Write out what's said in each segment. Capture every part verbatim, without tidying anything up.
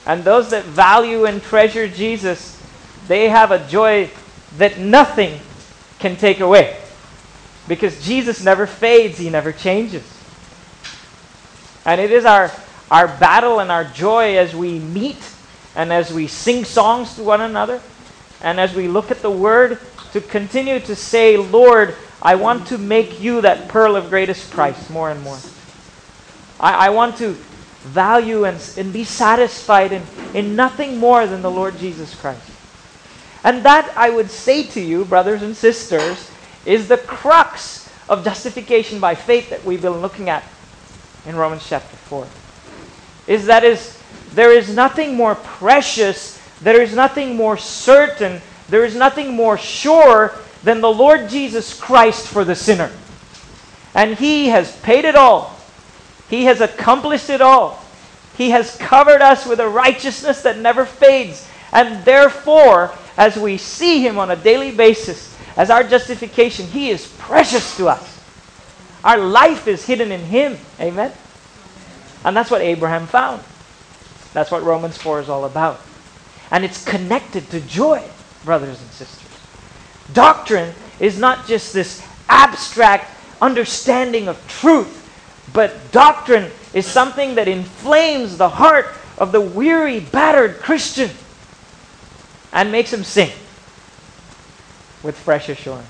And those that value and treasure Jesus, they have a joy that nothing can take away. Because Jesus never fades, He never changes. And it is our, our battle and our joy as we meet and as we sing songs to one another and as we look at the Word to continue to say, Lord, I want to make you that pearl of greatest price more and more. I, I want to value and, and be satisfied in, in nothing more than the Lord Jesus Christ. And that, I would say to you, brothers and sisters, is the crux of justification by faith that we've been looking at in Romans chapter four. Is that is there is nothing more precious, there is nothing more certain, there is nothing more sure than the Lord Jesus Christ for the sinner. And He has paid it all. He has accomplished it all. He has covered us with a righteousness that never fades. And therefore, as we see Him on a daily basis, as our justification, He is precious to us. Our life is hidden in Him. Amen? And that's what Abraham found. That's what Romans four is all about. And it's connected to joy, brothers and sisters. Doctrine is not just this abstract understanding of truth, but doctrine is something that inflames the heart of the weary, battered Christian and makes him sing with fresh assurance.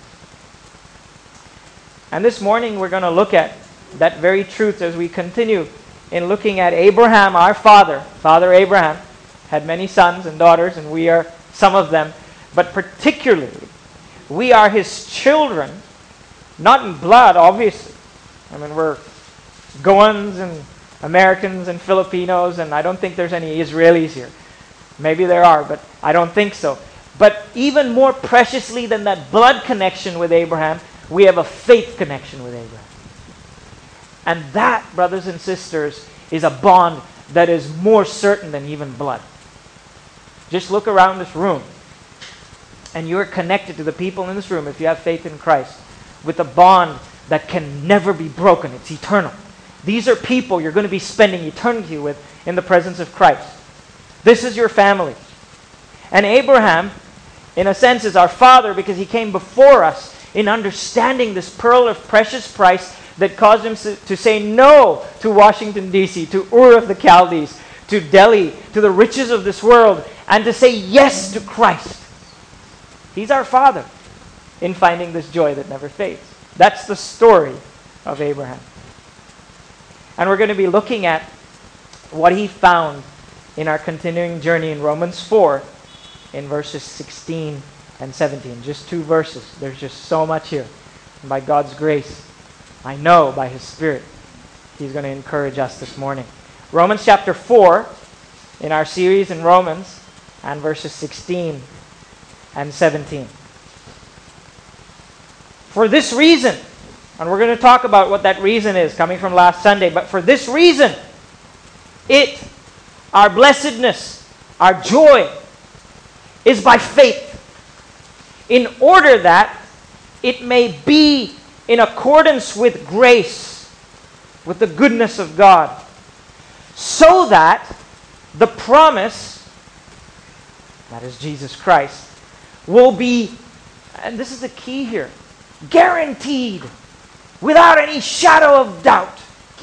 And this morning we're going to look at that very truth as we continue in looking at Abraham, our father. Father Abraham had many sons and daughters, and we are some of them. But particularly, we are his children, not in blood, obviously. I mean, we're Goans and Americans and Filipinos, and I don't think there's any Israelis here. Maybe there are, but I don't think so. But even more preciously than that blood connection with Abraham, we have a faith connection with Abraham. And that, brothers and sisters, is a bond that is more certain than even blood. Just look around this room, and you're connected to the people in this room, if you have faith in Christ, with a bond that can never be broken. It's eternal. These are people you're going to be spending eternity with in the presence of Christ. This is your family. And Abraham, in a sense, is our father because he came before us in understanding this pearl of precious price that caused him to say no to Washington, D C, to Ur of the Chaldees, to Delhi, to the riches of this world, and to say yes to Christ. He's our father in finding this joy that never fades. That's the story of Abraham. And we're going to be looking at what he found in our continuing journey in Romans four in verses sixteen and seventeen. Just two verses. There's just so much here. And by God's grace, I know by His Spirit, He's going to encourage us this morning. Romans chapter four, in our series in Romans, and verses sixteen and seventeen. For this reason, and we're going to talk about what that reason is coming from last Sunday, but for this reason, it, our blessedness, our joy, is by faith, in order that it may be in accordance with grace, with the goodness of God, so that the promise, that is Jesus Christ, will be, and this is the key here, guaranteed without any shadow of doubt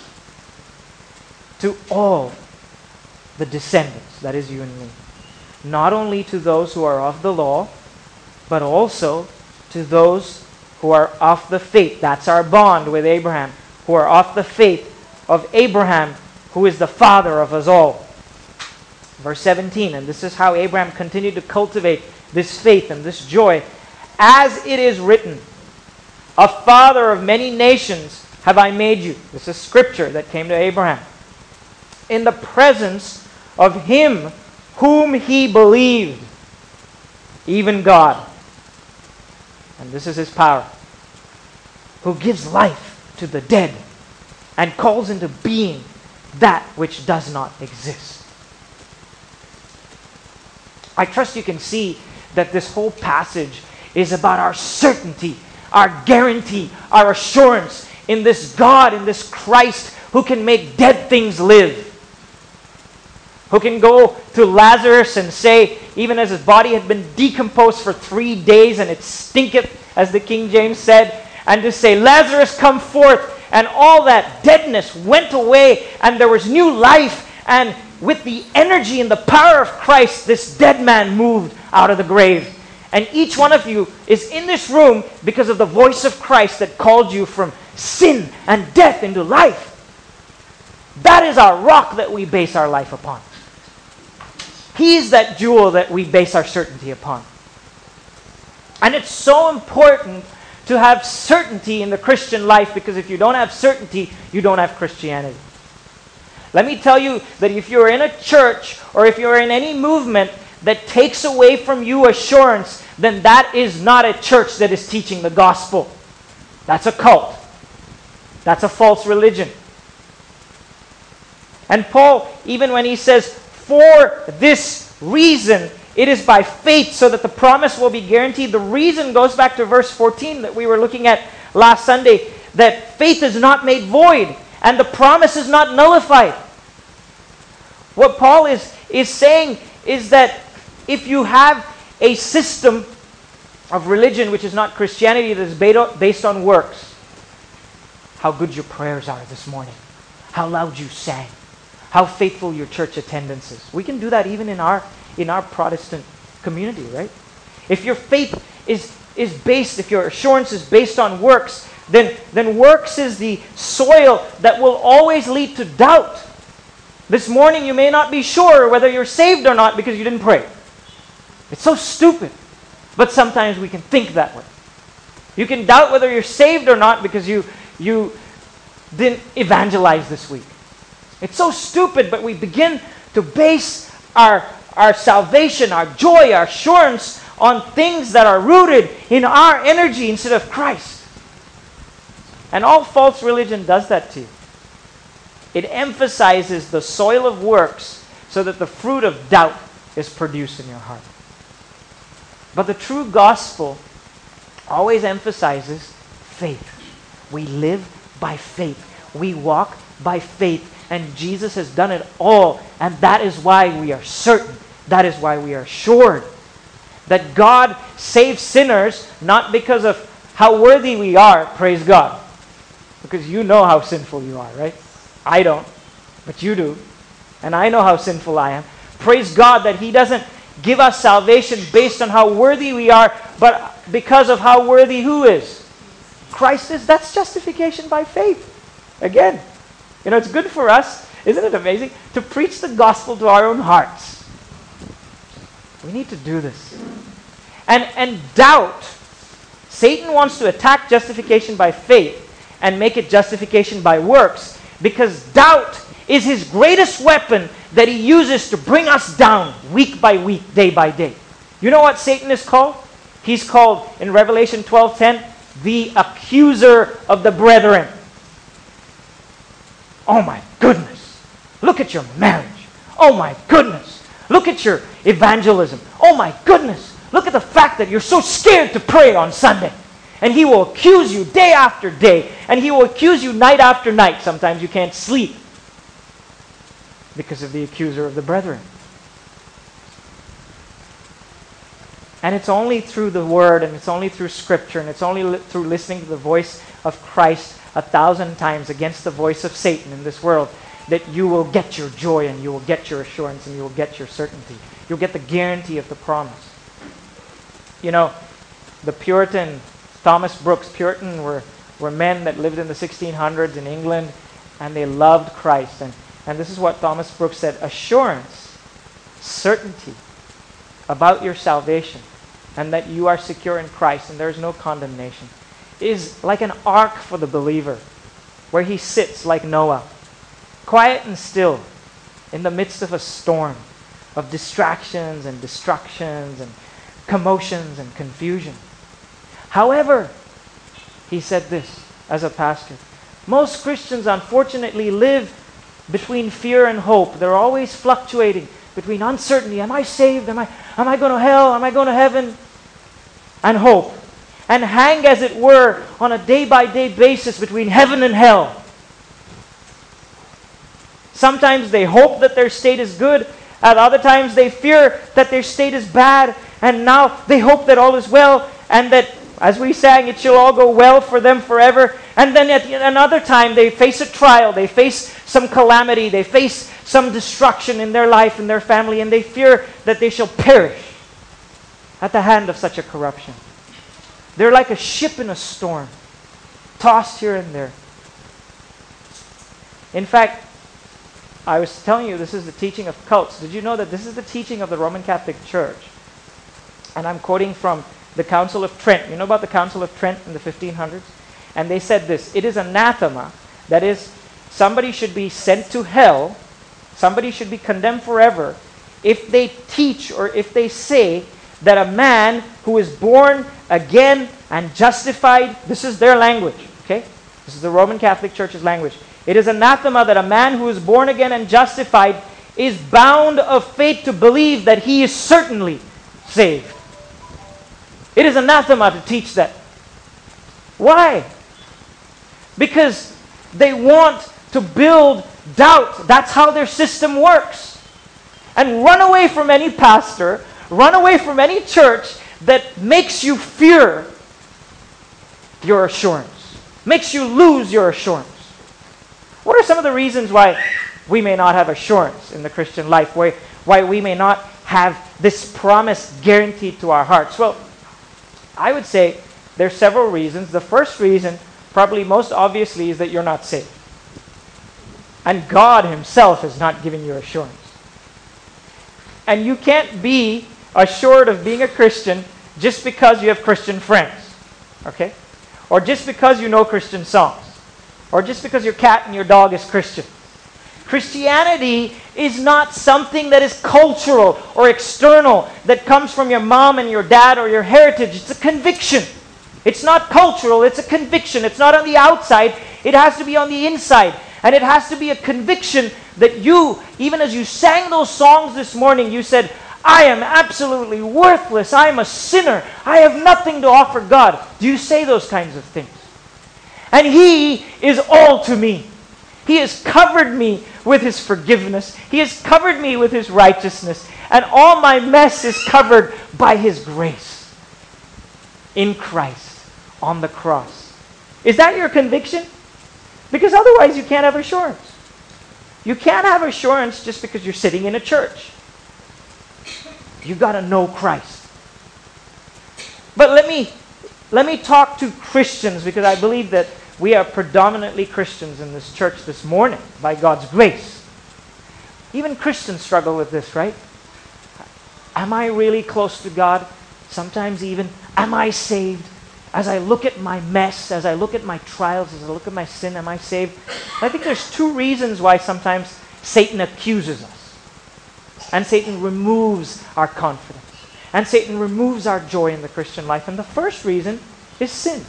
to all the descendants, that is you and me. Not only to those who are of the law, but also to those who are of the faith. That's our bond with Abraham. Who are of the faith of Abraham, who is the father of us all. Verse seventeen, and this is how Abraham continued to cultivate this faith and this joy. As it is written, a father of many nations have I made you. This is scripture that came to Abraham. In the presence of him whom he believed, even God. And this is His power, who gives life to the dead and calls into being that which does not exist. I trust you can see that this whole passage is about our certainty, our guarantee, our assurance in this God, in this Christ who can make dead things live. Who can go to Lazarus and say, even as his body had been decomposed for three days and it stinketh, as the King James said, and to say, Lazarus, come forth, and all that deadness went away, and there was new life, and with the energy and the power of Christ, this dead man moved out of the grave. And each one of you is in this room because of the voice of Christ that called you from sin and death into life. That is our rock that we base our life upon. He's that jewel that we base our certainty upon. And it's so important to have certainty in the Christian life, because if you don't have certainty, you don't have Christianity. Let me tell you that if you're in a church or if you're in any movement that takes away from you assurance, then that is not a church that is teaching the gospel. That's a cult. That's a false religion. And Paul, even when he says, for this reason, it is by faith so that the promise will be guaranteed. The reason goes back to verse fourteen that we were looking at last Sunday, that faith is not made void and the promise is not nullified. What Paul is, is saying is that if you have a system of religion which is not Christianity, that is based on works, how good your prayers are this morning, how loud you sang, how faithful your church attendance is. We can do that even in our in our Protestant community, right? If your faith is is based, if your assurance is based on works, then, then works is the soil that will always lead to doubt. This morning you may not be sure whether you're saved or not because you didn't pray. It's so stupid. But sometimes we can think that way. You can doubt whether you're saved or not because you, you didn't evangelize this week. It's so stupid, but we begin to base our, our salvation, our joy, our assurance on things that are rooted in our energy instead of Christ. And all false religion does that to you. It emphasizes the soil of works so that the fruit of doubt is produced in your heart. But the true gospel always emphasizes faith. We live by faith. We walk by faith. And Jesus has done it all. And that is why we are certain. That is why we are assured that God saves sinners not because of how worthy we are, praise God. Because you know how sinful you are, right? I don't, but you do. And I know how sinful I am. Praise God that He doesn't give us salvation based on how worthy we are, but because of how worthy who is? Christ is. That's justification by faith. Again, you know, it's good for us, isn't it amazing, to preach the gospel to our own hearts. We need to do this. And, and doubt, Satan wants to attack justification by faith and make it justification by works, because doubt is his greatest weapon that he uses to bring us down week by week, day by day. You know what Satan is called? He's called, in Revelation twelve ten, the accuser of the brethren. Oh my goodness, look at your marriage. Oh my goodness, look at your evangelism. Oh my goodness, look at the fact that you're so scared to pray on Sunday. And he will accuse you day after day. And he will accuse you night after night. Sometimes you can't sleep because of the accuser of the brethren. And it's only through the Word, and it's only through Scripture, and it's only li- through listening to the voice of Christ a thousand times against the voice of Satan in this world that you will get your joy, and you will get your assurance, and you will get your certainty. You'll get the guarantee of the promise. You know, the Puritan, Thomas Brooks, Puritan were, were men that lived in the sixteen hundreds in England, and they loved Christ. And, and this is what Thomas Brooks said: assurance, certainty about your salvation, and that you are secure in Christ and there is no condemnation, is like an ark for the believer, where he sits like Noah, quiet and still, in the midst of a storm of distractions and destructions and commotions and confusion. However, he said this as a pastor: most Christians unfortunately live between fear and hope. They're always fluctuating between uncertainty. Am I saved? Am I, am I going to hell? Am I going to heaven? And hope. And hang, as it were, on a day-by-day basis between heaven and hell. Sometimes they hope that their state is good, At other times, they fear that their state is bad, and now they hope that all is well, and that, as we sang, it shall all go well for them forever. And then at another time, they face a trial, they face some calamity, they face some destruction in their life and their family, and they fear that they shall perish at the hand of such a corruption. They're like a ship in a storm, tossed here and there. In fact, I was telling you this is the teaching of cults. Did you know that this is the teaching of the Roman Catholic Church? And I'm quoting from the Council of Trent. You know about the Council of Trent in the fifteen hundreds? And they said this: it is anathema, that is, somebody should be sent to hell, somebody should be condemned forever, if they teach or if they say that a man who is born again and justified, this is their language, okay? This is the Roman Catholic Church's language. It is anathema that a man who is born again and justified is bound of fate to believe that he is certainly saved. It is anathema to teach that. Why? Because they want to build doubt. That's how their system works. And run away from any pastor, run away from any church that makes you fear your assurance, makes you lose your assurance. What are some of the reasons why we may not have assurance in the Christian life, why, why we may not have this promise guaranteed to our hearts? Well, I would say there are several reasons. The first reason, probably most obviously, is that you're not saved. And God Himself is not giving you assurance. And you can't be assured of being a Christian just because you have Christian friends, okay? Or just because you know Christian songs. Or just because your cat and your dog is Christian. Christianity is not something that is cultural or external, that comes from your mom and your dad or your heritage. It's a conviction. It's not cultural, it's a conviction. It's not on the outside, it has to be on the inside. And it has to be a conviction that you, even as you sang those songs this morning, you said, I am absolutely worthless. I am a sinner. I have nothing to offer God. Do you say those kinds of things? And He is all to me. He has covered me with His forgiveness. He has covered me with His righteousness. And all my mess is covered by His grace in Christ on the cross. Is that your conviction? Because otherwise you can't have assurance. You can't have assurance just because you're sitting in a church. You've got to know Christ. But let me let me talk to Christians, because I believe that we are predominantly Christians in this church this morning by God's grace. Even Christians struggle with this, right? Am I really close to God? Sometimes even, am I saved? As I look at my mess, as I look at my trials, as I look at my sin, am I saved? I think there's two reasons why sometimes Satan accuses us. And Satan removes our confidence. And Satan removes our joy in the Christian life. And the first reason is sin.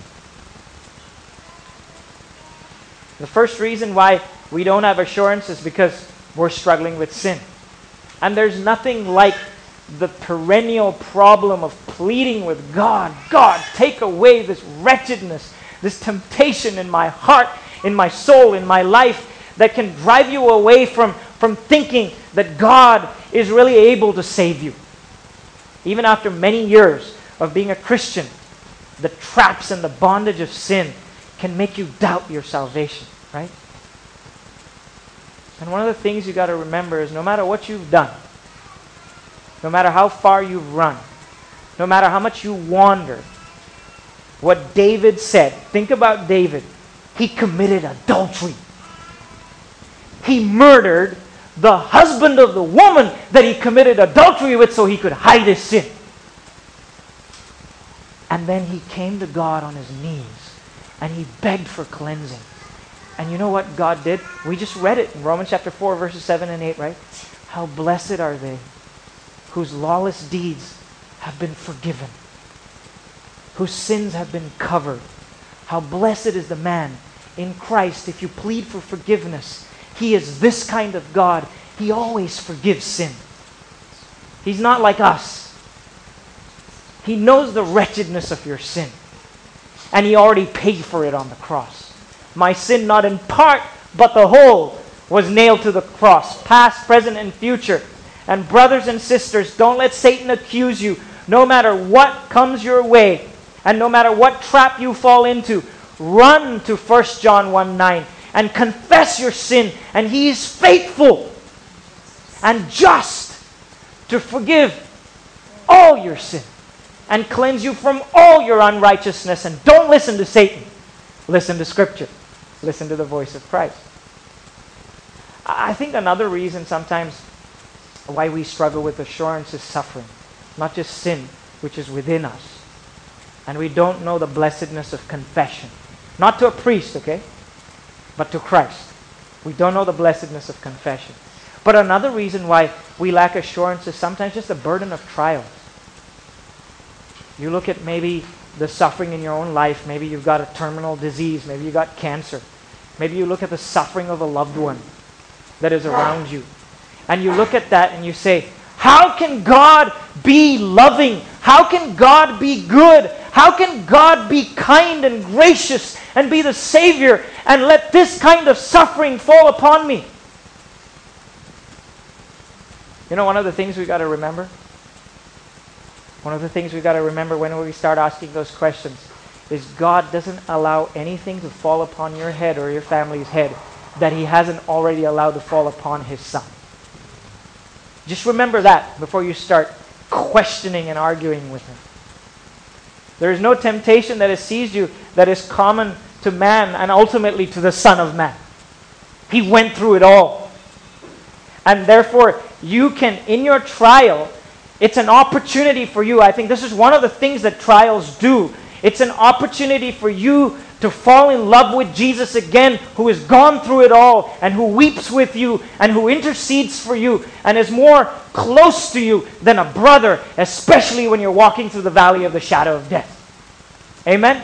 The first reason why we don't have assurance is because we're struggling with sin. And there's nothing like the perennial problem of pleading with God. God, take away this wretchedness, this temptation in my heart, in my soul, in my life that can drive you away from, from thinking that God is really able to save you. Even after many years of being a Christian, the traps and the bondage of sin can make you doubt your salvation, right? And one of the things you got to remember is no matter what you've done, no matter how far you've run, no matter how much you wander, what David said, think about David. He committed adultery. He murdered the husband of the woman that he committed adultery with so he could hide his sin. And then he came to God on his knees and he begged for cleansing. And you know what God did? We just read it in Romans chapter four, verses seven and eight, right? How blessed are they whose lawless deeds have been forgiven, whose sins have been covered. How blessed is the man in Christ if you plead for forgiveness. He is this kind of God. He always forgives sin. He's not like us. He knows the wretchedness of your sin. And He already paid for it on the cross. My sin, not in part, but the whole, was nailed to the cross, past, present, and future. And brothers and sisters, don't let Satan accuse you. No matter what comes your way, and no matter what trap you fall into, run to First John one nine and confess your sin, and He is faithful and just to forgive all your sin and cleanse you from all your unrighteousness. And don't listen to Satan. Listen to Scripture. Listen to the voice of Christ. I think another reason sometimes why we struggle with assurance is suffering. Not just sin, which is within us. And we don't know the blessedness of confession. Not to a priest, okay? But to Christ. We don't know the blessedness of confession. But another reason why we lack assurance is sometimes just the burden of trials. You look at maybe the suffering in your own life. Maybe you've got a terminal disease. Maybe you've got cancer. Maybe you look at the suffering of a loved one that is around you. And you look at that and you say, how can God be loving? How can God be good? How can God be kind and gracious and be the Savior and let this kind of suffering fall upon me? You know, one of the things we've got to remember, one of the things we've got to remember when we start asking those questions is God doesn't allow anything to fall upon your head or your family's head that He hasn't already allowed to fall upon His Son. Just remember that before you start questioning and arguing with Him. There is no temptation that has seized you that is common to man and ultimately to the Son of Man. He went through it all. And therefore, you can, in your trial, it's an opportunity for you. I think this is one of the things that trials do. It's an opportunity for you to fall in love with Jesus again, who has gone through it all and who weeps with you and who intercedes for you and is more close to you than a brother, especially when you're walking through the valley of the shadow of death. Amen?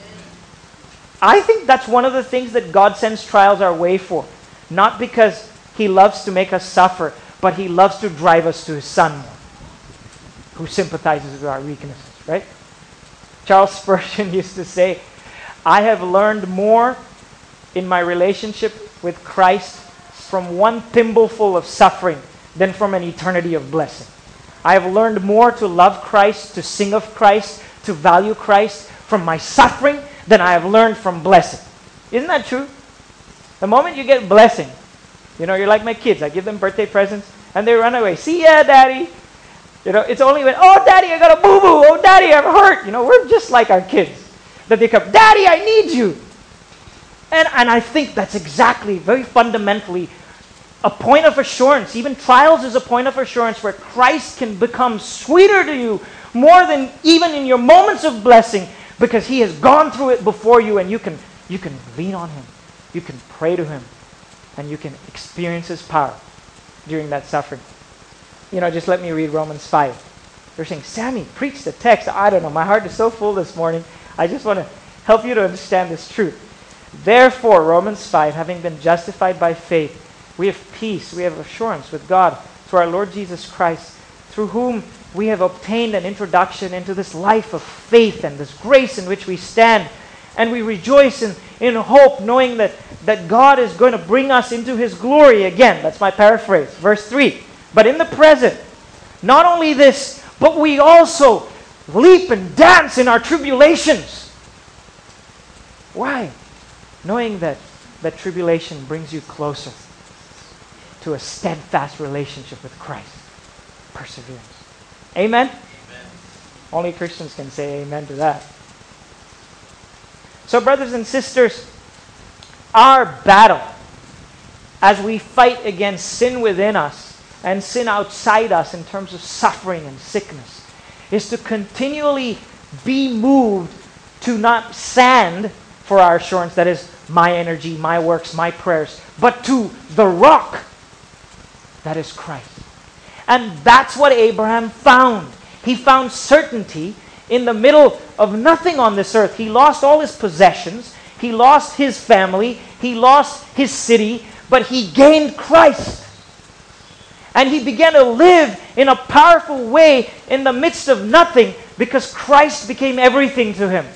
I think that's one of the things that God sends trials our way for. Not because He loves to make us suffer, but He loves to drive us to His Son, who sympathizes with our weaknesses, right? Charles Spurgeon used to say, I have learned more in my relationship with Christ from one thimbleful of suffering than from an eternity of blessing. I have learned more to love Christ, to sing of Christ, to value Christ from my suffering than I have learned from blessing. Isn't that true? The moment you get blessing, you know, you're like my kids. I give them birthday presents and they run away. See ya, Daddy. You know, it's only when, oh, Daddy, I got a boo-boo. Oh, Daddy, I'm hurt. You know, we're just like our kids. That they come, Daddy, I need you. And, and I think that's exactly, very fundamentally, a point of assurance. Even trials is a point of assurance where Christ can become sweeter to you more than even in your moments of blessing because He has gone through it before you and you can, you can lean on Him. You can pray to Him and you can experience His power during that suffering. You know, just let me read Romans five. They're saying, Sammy, preach the text. I don't know. My heart is so full this morning. I just want to help you to understand this truth. Therefore, Romans five, having been justified by faith, we have peace, we have assurance with God through our Lord Jesus Christ, through whom we have obtained an introduction into this life of faith and this grace in which we stand. And we rejoice in, in hope, knowing that, that God is going to bring us into His glory again. That's my paraphrase. Verse three. But in the present, not only this, but we also leap and dance in our tribulations. Why? Knowing that that tribulation brings you closer to a steadfast relationship with Christ. Perseverance. Amen? Amen. Only Christians can say amen to that. So, brothers and sisters, our battle as we fight against sin within us and sin outside us in terms of suffering and sickness is to continually be moved to not stand for our assurance, that is my energy, my works, my prayers, but to the rock that is Christ. And that's what Abraham found. He found certainty in the middle of nothing on this earth. He lost all his possessions. He lost his family. He lost his city. But he gained Christ. And he began to live in a powerful way in the midst of nothing because Christ became everything to him.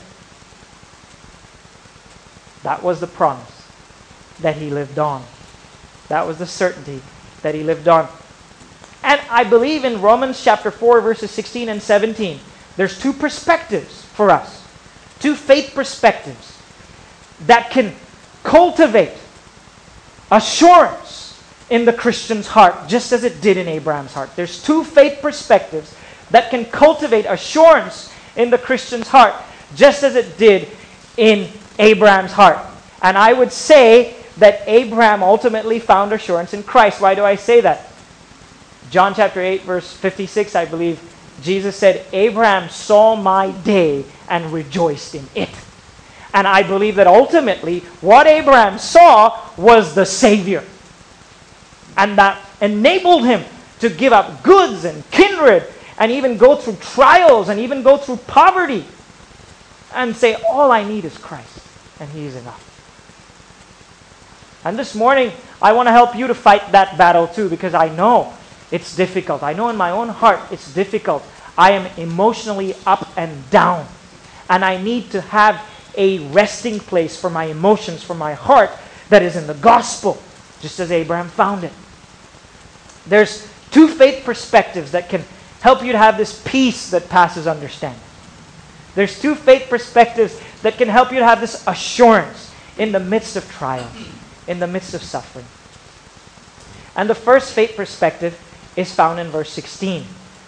That was the promise that he lived on. That was the certainty that he lived on. And I believe in Romans chapter four, verses sixteen and seventeen, there's two perspectives for us. Two faith perspectives that can cultivate assurance in the Christian's heart, just as it did in Abraham's heart. There's two faith perspectives that can cultivate assurance in the Christian's heart, just as it did in Abraham's heart. And I would say that Abraham ultimately found assurance in Christ. Why do I say that? John chapter eight, verse fifty-six, I believe, Jesus said, Abraham saw my day and rejoiced in it. And I believe that ultimately what Abraham saw was the Savior. And that enabled him to give up goods and kindred and even go through trials and even go through poverty and say, all I need is Christ and He is enough. And this morning, I want to help you to fight that battle too, because I know it's difficult. I know in my own heart it's difficult. I am emotionally up and down. And I need to have a resting place for my emotions, for my heart, that is in the gospel, just as Abraham found it. There's two faith perspectives that can help you to have this peace that passes understanding. There's two faith perspectives that can help you to have this assurance in the midst of trial, in the midst of suffering. And the first faith perspective is found in verse sixteen.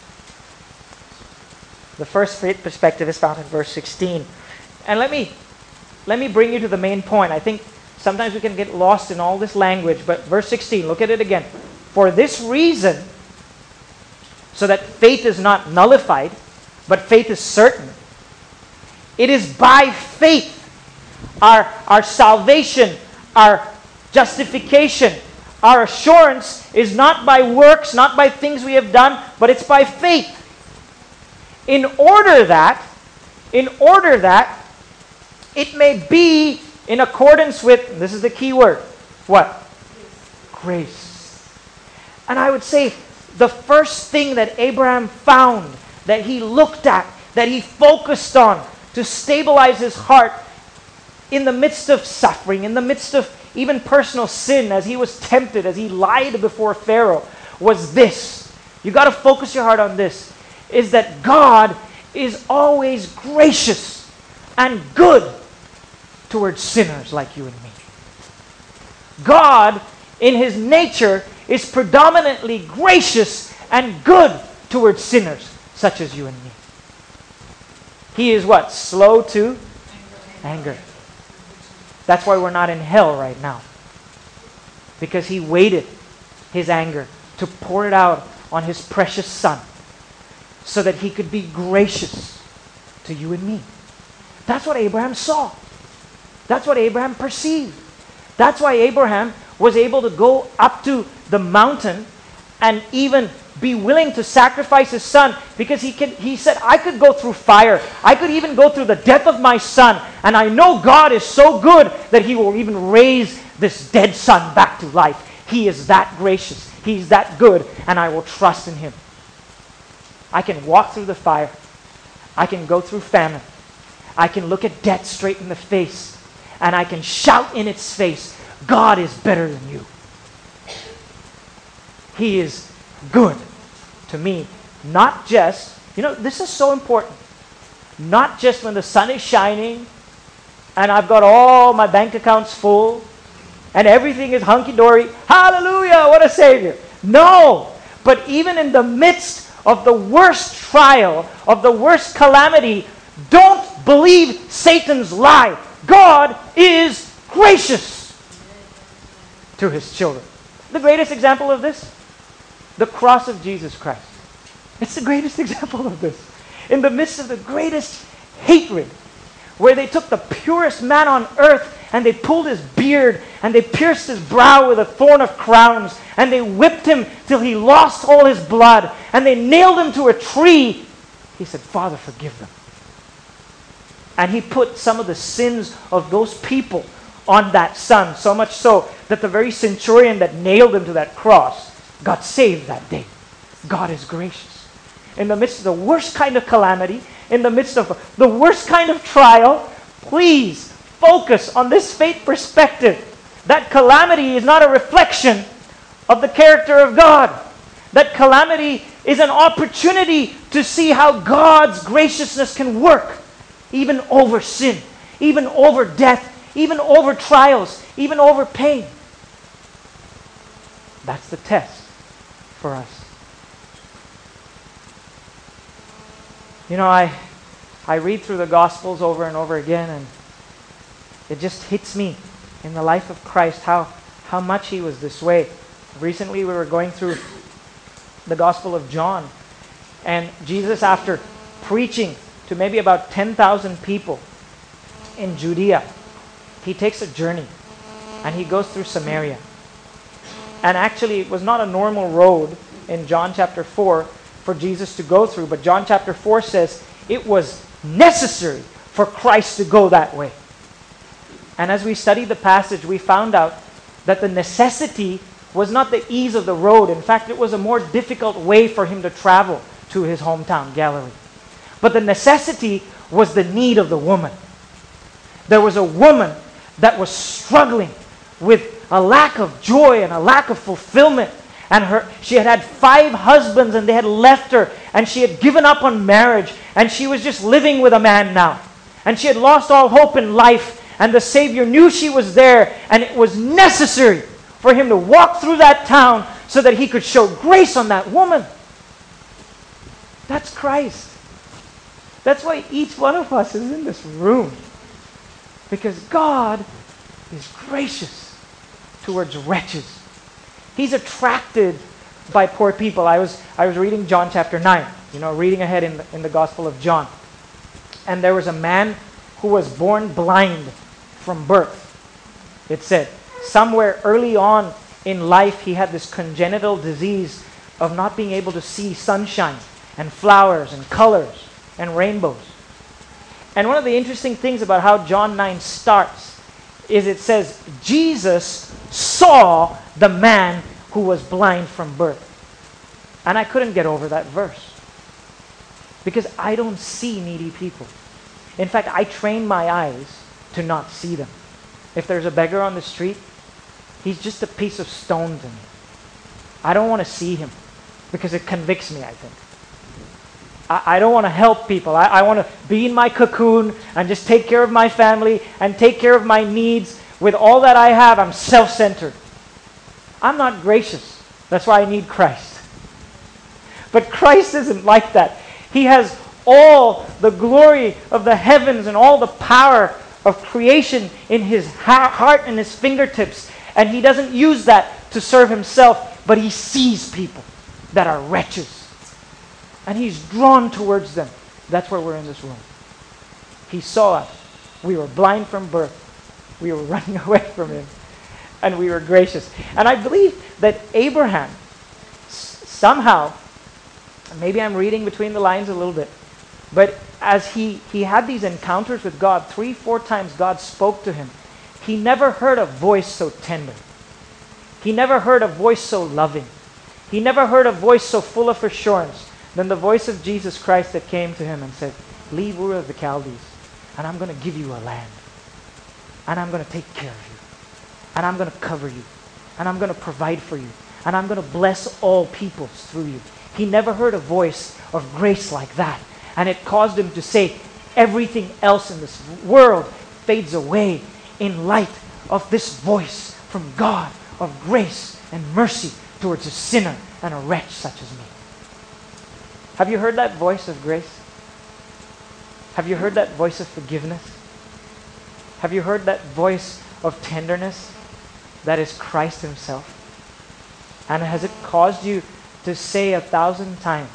The first faith perspective is found in verse sixteen. And let me let me bring you to the main point. I think sometimes we can get lost in all this language, but verse sixteen, look at it again. For this reason, so that faith is not nullified, but faith is certain. It is by faith, our, our salvation, our justification, our assurance is not by works, not by things we have done, but it's by faith. In order that, in order that it may be in accordance with, and this is the key word, what? Grace. And I would say the first thing that Abraham found, that he looked at, that he focused on to stabilize his heart in the midst of suffering, in the midst of even personal sin, as he was tempted, as he lied before Pharaoh, was this. You got to focus your heart on this, is that God is always gracious and good towards sinners like you and me. God, in His nature, is predominantly gracious and good towards sinners such as you and me. He is what? Slow to anger. anger. That's why we're not in hell right now. Because He waited His anger to pour it out on His precious Son so that He could be gracious to you and me. That's what Abraham saw. That's what Abraham perceived. That's why Abraham was able to go up to the mountain and even be willing to sacrifice his son, because he can, he said, I could go through fire. I could even go through the death of my son. And I know God is so good that He will even raise this dead son back to life. He is that gracious. He's that good, and I will trust in Him. I can walk through the fire. I can go through famine. I can look at death straight in the face, and I can shout in its face, God is better than you. He is good to me. Not just, you know, this is so important. Not just when the sun is shining and I've got all my bank accounts full and everything is hunky-dory. Hallelujah, what a Savior. No, but even in the midst of the worst trial, of the worst calamity, don't believe Satan's lie. God is gracious to His children. The greatest example of this? The cross of Jesus Christ. It's the greatest example of this. In the midst of the greatest hatred, where they took the purest man on earth and they pulled his beard and they pierced his brow with a thorn of crowns and they whipped him till he lost all his blood and they nailed him to a tree, He said, Father, forgive them. And He put some of the sins of those people on that Son, so much so that the very centurion that nailed Him to that cross got saved that day. God is gracious. In the midst of the worst kind of calamity, in the midst of the worst kind of trial, please focus on this faith perspective. That calamity is not a reflection of the character of God. That calamity is an opportunity to see how God's graciousness can work, even over sin, even over death, even over trials, even over pain. That's the test for us. You know, I I read through the Gospels over and over again, and it just hits me in the life of Christ how, how much He was this way. Recently we were going through the Gospel of John, and Jesus, after preaching to maybe about ten thousand people in Judea, He takes a journey and He goes through Samaria. And actually it was not a normal road in John chapter four for Jesus to go through, but John chapter four says it was necessary for Christ to go that way. And as we studied the passage, we found out that the necessity was not the ease of the road. In fact, it was a more difficult way for Him to travel to His hometown, Galilee. But the necessity was the need of the woman. There was a woman that was struggling with a lack of joy and a lack of fulfillment. And her, she had had five husbands and they had left her, and she had given up on marriage, and she was just living with a man now. And she had lost all hope in life, and the Savior knew she was there, and it was necessary for Him to walk through that town so that He could show grace on that woman. That's Christ. That's why each one of us is in this room. Because God is gracious towards wretches. He's attracted by poor people. I was I was reading John chapter nine, you know, reading ahead in the, in the Gospel of John. And there was a man who was born blind from birth. It said, somewhere early on in life, he had this congenital disease of not being able to see sunshine and flowers and colors and rainbows. And one of the interesting things about how John nine starts is it says, Jesus saw the man who was blind from birth. And I couldn't get over that verse. Because I don't see needy people. In fact, I train my eyes to not see them. If there's a beggar on the street, he's just a piece of stone to me. I don't want to see him because it convicts me, I think. I, I don't want to help people. I, I want to be in my cocoon and just take care of my family and take care of my needs. With all that I have, I'm self-centered. I'm not gracious. That's why I need Christ. But Christ isn't like that. He has all the glory of the heavens and all the power of creation in His heart and His fingertips. And He doesn't use that to serve Himself, but He sees people that are wretches. And He's drawn towards them. That's why we're in this room. He saw us. We were blind from birth. We were running away from Him. And we were gracious. And I believe that Abraham, s- somehow, maybe I'm reading between the lines a little bit, but as he, he had these encounters with God, three, four times God spoke to him, he never heard a voice so tender. He never heard a voice so loving. He never heard a voice so full of assurance than the voice of Jesus Christ that came to him and said, leave Ur of the Chaldees, and I'm going to give you a land. And I'm going to take care of you. And I'm going to cover you. And I'm going to provide for you. And I'm going to bless all peoples through you. He never heard a voice of grace like that. And it caused him to say, everything else in this world fades away in light of this voice from God of grace and mercy towards a sinner and a wretch such as me. Have you heard that voice of grace? Have you heard that voice of forgiveness? Have you heard that voice of tenderness that is Christ Himself? And has it caused you to say a thousand times,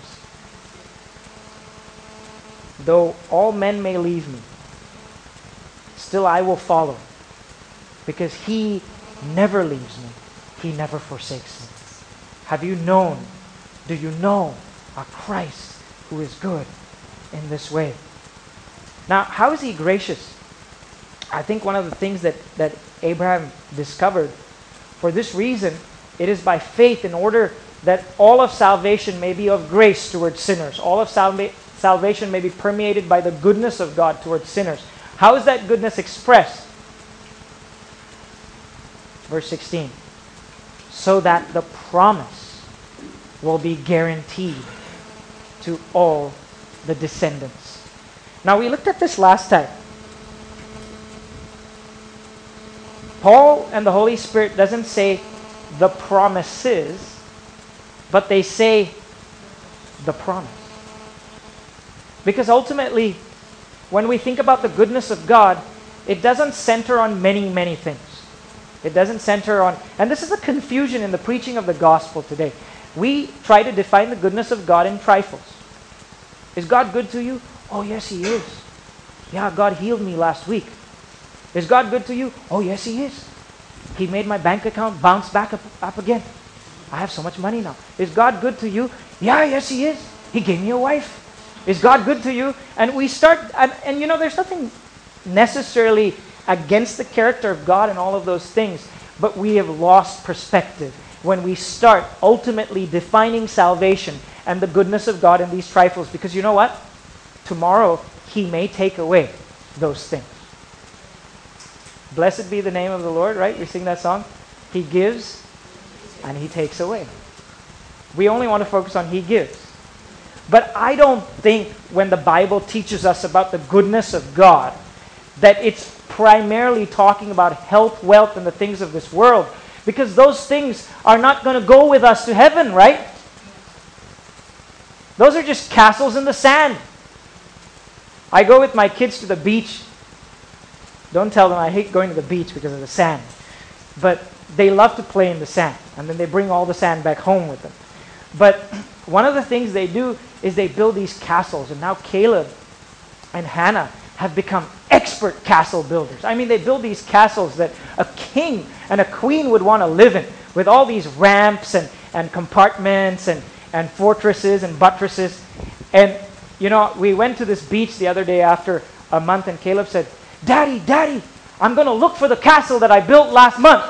though all men may leave me, still I will follow, because He never leaves me, He never forsakes me. Have you known, do you know a Christ who is good in this way? Now, how is He gracious? I think one of the things that, that Abraham discovered, for this reason, it is by faith in order that all of salvation may be of grace towards sinners. All of salva- salvation may be permeated by the goodness of God towards sinners. How is that goodness expressed? Verse sixteen. So that the promise will be guaranteed to all the descendants. Now, we looked at this last time. Paul and the Holy Spirit doesn't say the promises, but they say the promise. Because ultimately, when we think about the goodness of God, it doesn't center on many, many things. It doesn't center on, and this is a confusion in the preaching of the gospel today. We try to define the goodness of God in trifles. Is God good to you? Oh, yes, He is. Yeah, God healed me last week. Is God good to you? Oh, yes, He is. He made my bank account bounce back up, up again. I have so much money now. Is God good to you? Yeah, yes, He is. He gave me a wife. Is God good to you? And we start, and, and you know, there's nothing necessarily against the character of God and all of those things, but we have lost perspective when we start ultimately defining salvation and the goodness of God in these trifles. Because you know what? Tomorrow, He may take away those things. Blessed be the name of the Lord, right? We sing that song. He gives and He takes away. We only want to focus on He gives. But I don't think when the Bible teaches us about the goodness of God, that it's primarily talking about health, wealth, and the things of this world. Because those things are not going to go with us to heaven, right? Those are just castles in the sand. I go with my kids to the beach. Don't tell them I hate going to the beach because of the sand. But they love to play in the sand. And then they bring all the sand back home with them. But one of the things they do is they build these castles. And now Caleb and Hannah have become expert castle builders. I mean, they build these castles that a king and a queen would want to live in, with all these ramps and, and compartments and, and fortresses and buttresses. And, you know, we went to this beach the other day after a month, and Caleb said, Daddy, Daddy, I'm going to look for the castle that I built last month.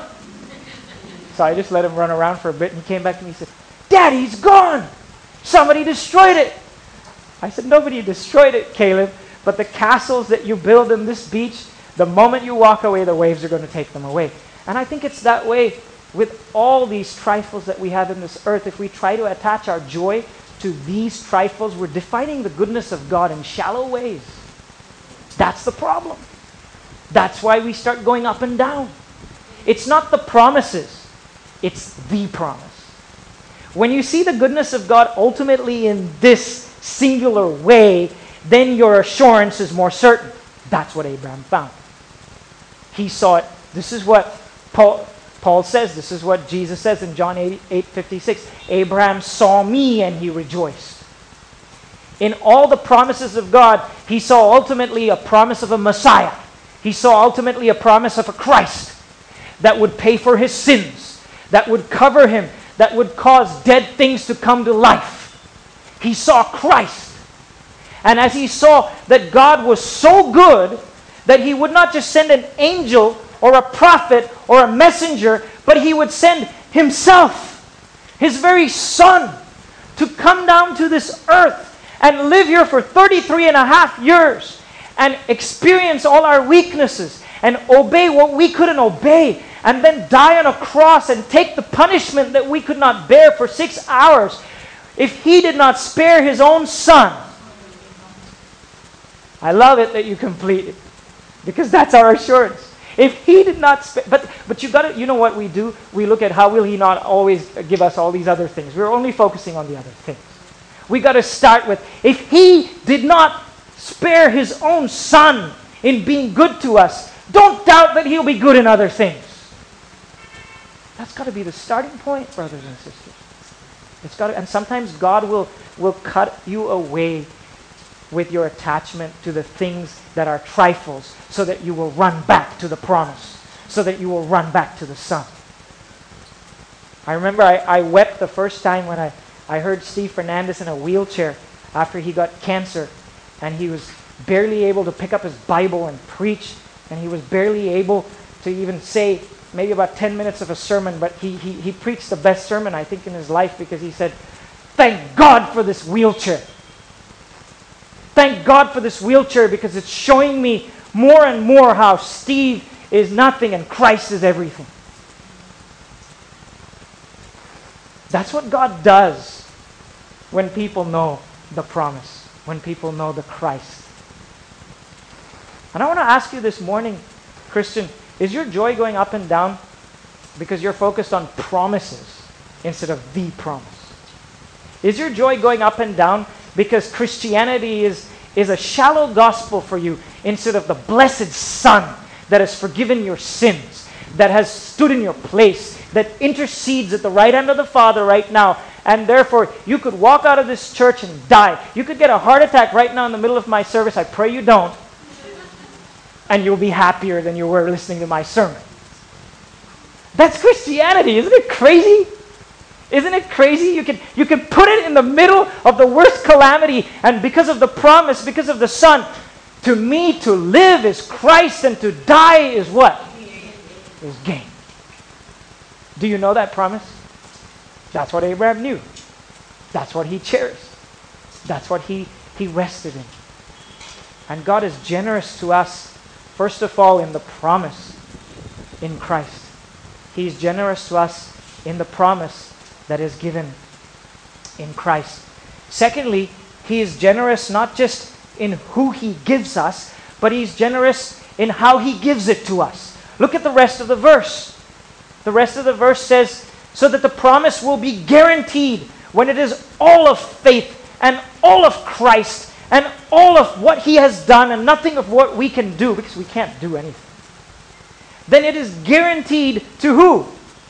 So I just let him run around for a bit, and he came back to me and said, Daddy, it's gone. Somebody destroyed it. I said, nobody destroyed it, Caleb. But the castles that you build in this beach, the moment you walk away, the waves are going to take them away. And I think it's that way with all these trifles that we have in this earth. If we try to attach our joy to these trifles, we're defining the goodness of God in shallow ways. That's the problem. That's why we start going up and down. It's not the promises, it's the promise. When you see the goodness of God ultimately in this singular way, then your assurance is more certain. That's what Abraham found. He saw it. This is what Paul, Paul says. This is what Jesus says in John eight fifty-six. Abraham saw me and he rejoiced. In all the promises of God, he saw ultimately a promise of a Messiah. He saw ultimately a promise of a Christ that would pay for his sins, that would cover him, that would cause dead things to come to life. He saw Christ. And as he saw that God was so good that He would not just send an angel or a prophet or a messenger, but He would send Himself, His very Son, to come down to this earth and live here for thirty-three and a half years and experience all our weaknesses and obey what we couldn't obey, and then die on a cross and take the punishment that we could not bear for six hours. If He did not spare His own Son, I love it that you complete it, because that's our assurance. If He did not, sp- but but you got to, you know what we do? We look at how will He not always give us all these other things. We're only focusing on the other things. We got to start with, if He did not spare His own Son in being good to us, don't doubt that He'll be good in other things. That's got to be the starting point, brothers and sisters. It's got to, and sometimes God will will cut you away with your attachment to the things that are trifles, so that you will run back to the promise, so that you will run back to the Son. I remember I, I wept the first time when I, I heard Steve Fernandez in a wheelchair after he got cancer, and he was barely able to pick up his Bible and preach, and he was barely able to even say maybe about ten minutes of a sermon, but he, he, he preached the best sermon, I think, in his life, because he said, thank God for this wheelchair. Thank God for this wheelchair, because it's showing me more and more how Steve is nothing and Christ is everything. That's what God does when people know the promise, when people know the Christ. And I want to ask you this morning, Christian, is your joy going up and down because you're focused on promises instead of the promise? Is your joy going up and down because Christianity is, is a shallow gospel for you instead of the blessed Son that has forgiven your sins, that has stood in your place, that intercedes at the right hand of the Father right now, and therefore you could walk out of this church and die. You could get a heart attack right now in the middle of my service. I pray you don't. And you'll be happier than you were listening to my sermon. That's Christianity. Isn't it crazy? Isn't it crazy? You can, you can put it in the middle of the worst calamity, and because of the promise, because of the Son, to me to live is Christ and to die is what? Is gain. Do you know that promise? That's what Abraham knew. That's what he cherished. That's what he, he rested in. And God is generous to us, first of all, in the promise in Christ. He's generous to us in the promise that is given in Christ. Secondly, He is generous not just in who He gives us, but He's generous in how He gives it to us. Look at the rest of the verse. The rest of the verse says, so that the promise will be guaranteed when it is all of faith and all of Christ and all of what He has done and nothing of what we can do, because we can't do anything. Then it is guaranteed to who?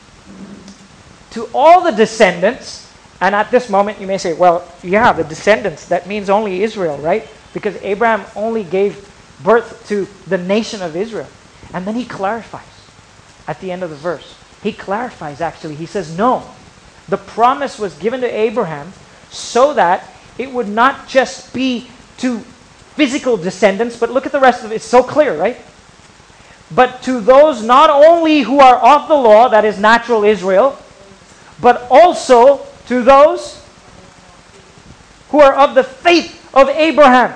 To all the descendants. And at this moment you may say, well, yeah, the descendants, that means only Israel, right? Because Abraham only gave birth to the nation of Israel. And then he clarifies at the end of the verse. He clarifies actually. He says, no, the promise was given to Abraham so that it would not just be to physical descendants, but look at the rest of it. It's so clear, right? But to those not only who are of the law, that is natural Israel, but also to those who are of the faith of Abraham.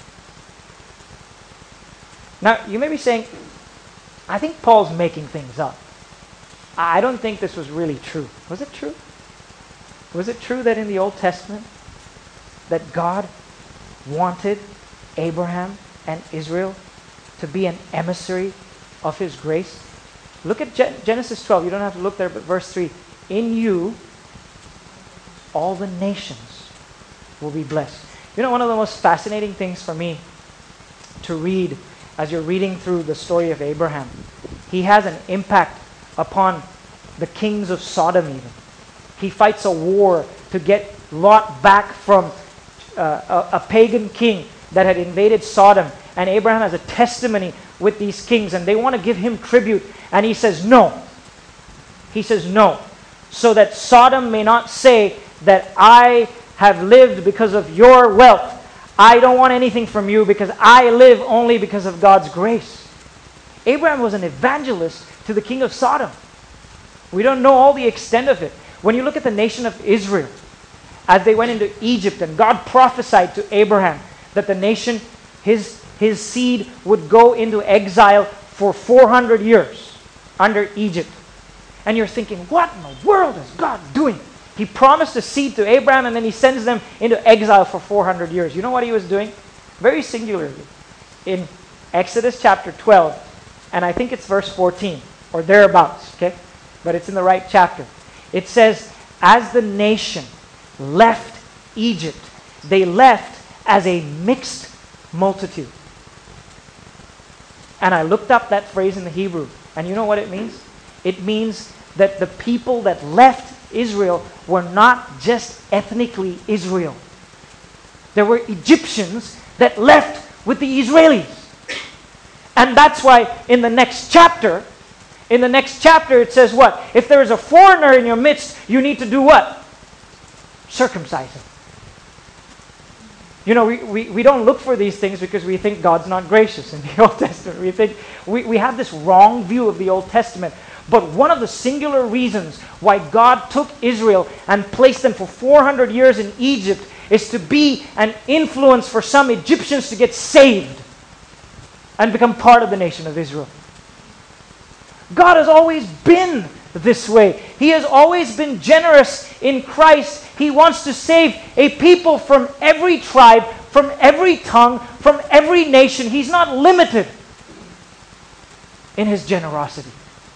Now, you may be saying, I think Paul's making things up. I don't think this was really true. Was it true? Was it true that in the Old Testament that God wanted Abraham and Israel to be an emissary of His grace? Look at Genesis twelve. You don't have to look there, but verse three. In you, all the nations will be blessed. You know, one of the most fascinating things for me to read as you're reading through the story of Abraham, he has an impact upon the kings of Sodom even. He fights a war to get Lot back from uh, a, a pagan king that had invaded Sodom. And Abraham has a testimony with these kings, and they want to give him tribute. And he says, no. He says, no. So that Sodom may not say that I have lived because of your wealth. I don't want anything from you because I live only because of God's grace. Abraham was an evangelist to the king of Sodom. We don't know all the extent of it. When you look at the nation of Israel, as they went into Egypt, and God prophesied to Abraham that the nation, his, his seed, would go into exile for four hundred years under Egypt. And you're thinking, what in the world is God doing? He promised a seed to Abraham, and then He sends them into exile for four hundred years. You know what He was doing? Very singularly. In Exodus chapter twelve, and I think it's verse fourteen, or thereabouts, okay? But it's in the right chapter. It says, as the nation left Egypt, they left as a mixed multitude. And I looked up that phrase in the Hebrew, and you know what it means? It means that the people that left Israel were not just ethnically Israel. There were Egyptians that left with the Israelis. And that's why in the next chapter, in the next chapter it says what? If there is a foreigner in your midst, you need to do what? Circumcise him. You know, we, we, we don't look for these things because we think God's not gracious in the Old Testament. We think we, we have this wrong view of the Old Testament. But one of the singular reasons why God took Israel and placed them for four hundred years in Egypt is to be an influence for some Egyptians to get saved and become part of the nation of Israel. God has always been this way. He has always been generous in Christ He wants to save a people from every tribe, from every tongue, from every nation. He's not limited in His generosity.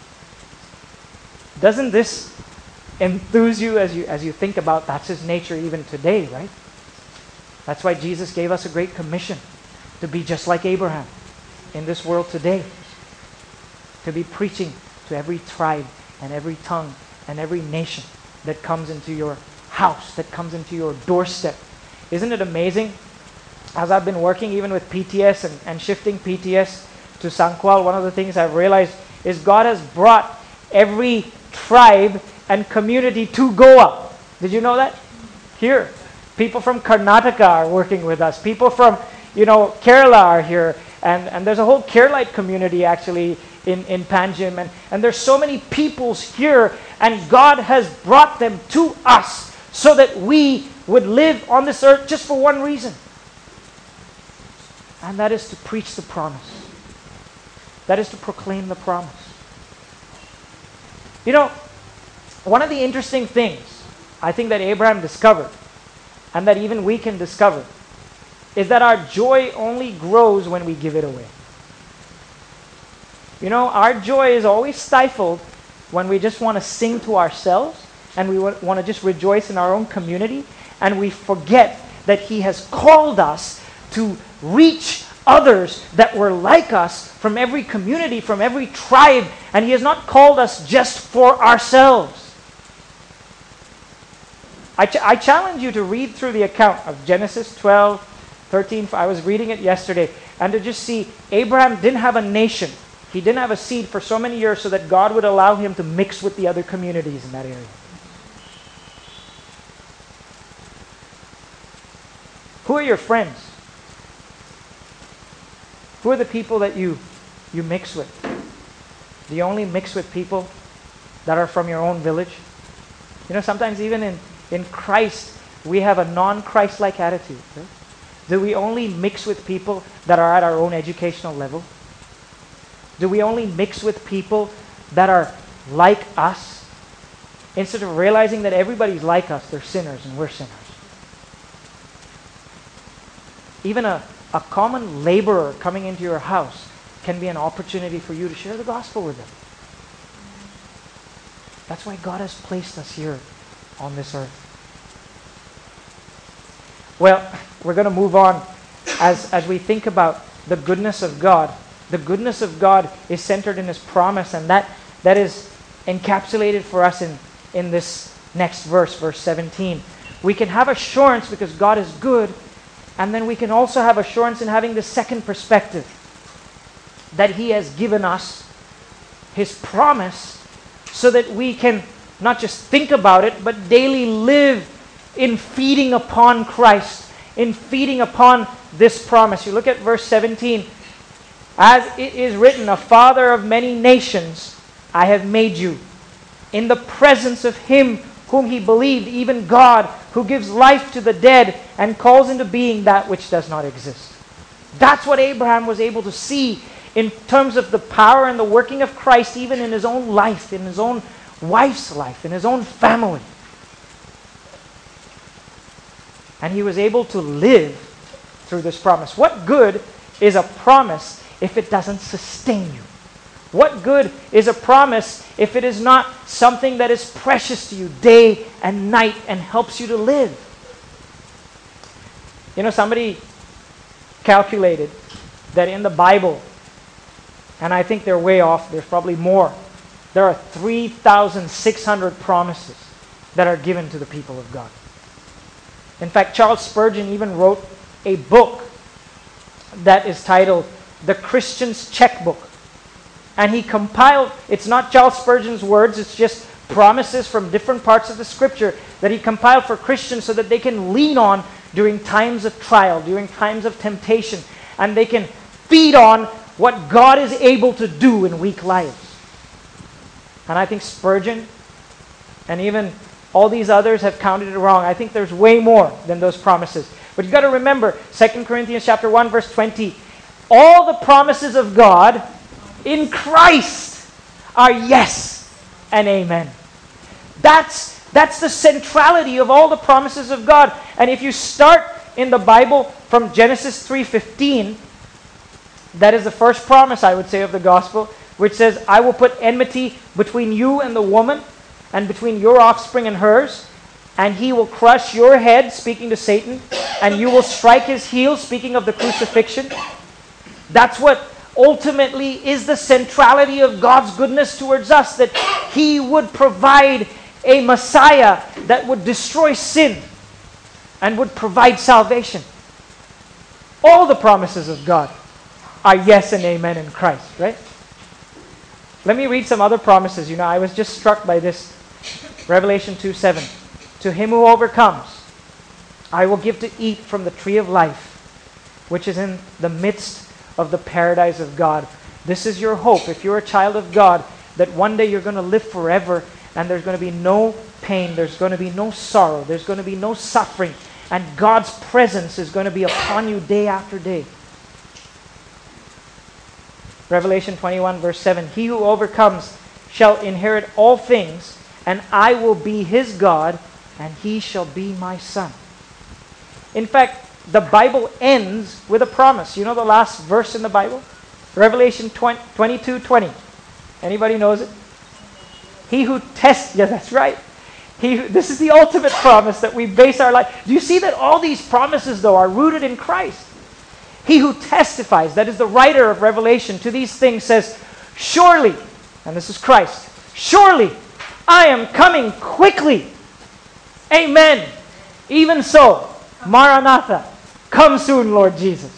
Doesn't this enthuse you as you as you think about that's His nature even today, right? That's why Jesus gave us a great commission to be just like Abraham in this world today. To be preaching to every tribe and every tongue and every nation that comes into your house, that comes into your doorstep. Isn't it amazing? As I've been working even with P T S and, and shifting P T S to Sangkwal, one of the things I've realized is God has brought every tribe and community to Goa. Did you know that? Here. People from Karnataka are working with us. People from, you know, Kerala are here. And, and there's a whole Keralite community actually in, in Panjim. And, and there's so many peoples here. And God has brought them to us so that we would live on this earth just for one reason. And that is to preach the promise. That is to proclaim the promise. You know, one of the interesting things I think that Abraham discovered, and that even we can discover, is that our joy only grows when we give it away. You know, our joy is always stifled when we just want to sing to ourselves and we want to just rejoice in our own community, and we forget that He has called us to reach others that were like us from every community, from every tribe, and He has not called us just for ourselves. I, ch- I challenge you to read through the account of Genesis twelve, thirteen. I was reading it yesterday, and to just see Abraham didn't have a nation. He didn't have a seed for so many years so that God would allow him to mix with the other communities in that area. Who are your friends? Who are the people that you, you mix with? Do you only mix with people that are from your own village? You know, sometimes even in, in Christ, we have a non-Christ-like attitude. Right? Do we only mix with people that are at our own educational level? Do we only mix with people that are like us? Instead of realizing that everybody's like us, they're sinners and we're sinners. Even a, a common laborer coming into your house can be an opportunity for you to share the gospel with them. That's why God has placed us here on this earth. Well, we're going to move on as, as we think about the goodness of God. The goodness of God is centered in His promise, and that, that is encapsulated for us in, in this next verse, verse seventeen. We can have assurance because God is good, and then we can also have assurance in having the second perspective, that He has given us His promise so that we can not just think about it, but daily live in feeding upon Christ, in feeding upon this promise. You look at verse seventeen. As it is written, a father of many nations I have made you, in the presence of Him whom he believed, even God, who gives life to the dead and calls into being that which does not exist. That's what Abraham was able to see in terms of the power and the working of Christ, even in his own life, in his own wife's life, in his own family. And he was able to live through this promise. What good is a promise if it doesn't sustain you? What good is a promise if it is not something that is precious to you day and night and helps you to live? You know, somebody calculated that in the Bible, and I think they're way off, there's probably more, there are three thousand six hundred promises that are given to the people of God. In fact, Charles Spurgeon even wrote a book that is titled The Christian's Checkbook. And he compiled, it's not Charles Spurgeon's words, it's just promises from different parts of the Scripture that he compiled for Christians so that they can lean on during times of trial, during times of temptation, and they can feed on what God is able to do in weak lives. And I think Spurgeon and even all these others have counted it wrong. I think there's way more than those promises. But you've got to remember, Second Corinthians chapter one, verse twenty, all the promises of God in Christ are yes and amen. That's, That's the centrality of all the promises of God. And if you start in the Bible from Genesis three fifteen, that is the first promise, I would say, of the gospel, which says, I will put enmity between you and the woman, and between your offspring and hers, and he will crush your head, speaking to Satan, and you will strike his heel, speaking of the crucifixion. That's what ultimately is the centrality of God's goodness towards us, that he would provide a Messiah that would destroy sin and would provide salvation. All the promises of God are yes and amen in Christ, right? Let me read some other promises. You know, I was just struck by this. Revelation two seven. To him who overcomes, I will give to eat from the tree of life, which is in the midst of the paradise of God. This is your hope, if you're a child of God, that one day you're going to live forever, and there's going to be no pain, there's going to be no sorrow, there's going to be no suffering, and God's presence is going to be upon you day after day. Revelation twenty-one verse seven, he who overcomes shall inherit all things, and I will be his God, and he shall be my son. In fact, the Bible ends with a promise. You know the last verse in the Bible? Revelation twenty-two twenty. Anybody knows it? He who tests, yeah, that's right. He, this is the ultimate promise that we base our life. Do you see that all these promises, though, are rooted in Christ? He who testifies, that is the writer of Revelation, to these things says, surely, and this is Christ, surely I am coming quickly. Amen. Even so, Maranatha, come soon, Lord Jesus.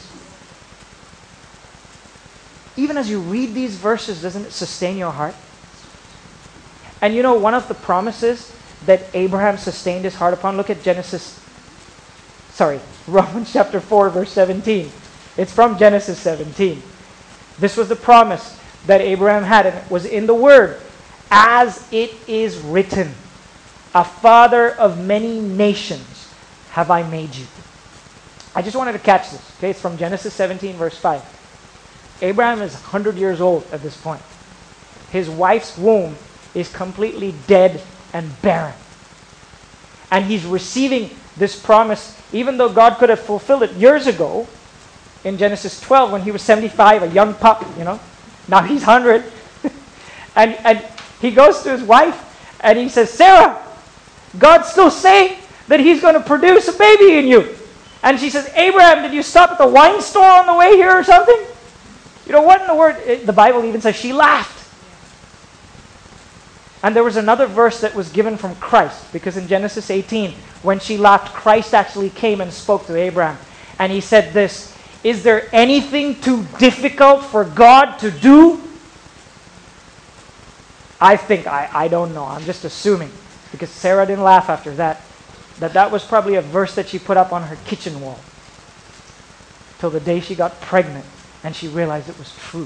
Even as you read these verses, doesn't it sustain your heart? And you know, one of the promises that Abraham sustained his heart upon, look at Genesis, sorry, Romans chapter four, verse seventeen. It's from Genesis seventeen. This was the promise that Abraham had, and it was in the Word. As it is written, a father of many nations have I made you. I just wanted to catch this. Okay, it's from Genesis seventeen, verse five. Abraham is one hundred years old at this point. His wife's womb is completely dead and barren. And he's receiving this promise, even though God could have fulfilled it years ago, in Genesis twelve, when he was seventy-five, a young pup, you know. Now he's one hundred. and, and he goes to his wife and he says, Sarah, God's still saying that he's going to produce a baby in you. And she says, Abraham, did you stop at the wine store on the way here or something? You know, what in the word? It, the Bible even says she laughed. And there was another verse that was given from Christ, because in Genesis eighteen, when she laughed, Christ actually came and spoke to Abraham. And he said this, is there anything too difficult for God to do? I think, I, I don't know, I'm just assuming, because Sarah didn't laugh after that, that that was probably a verse that she put up on her kitchen wall till the day she got pregnant and she realized it was true.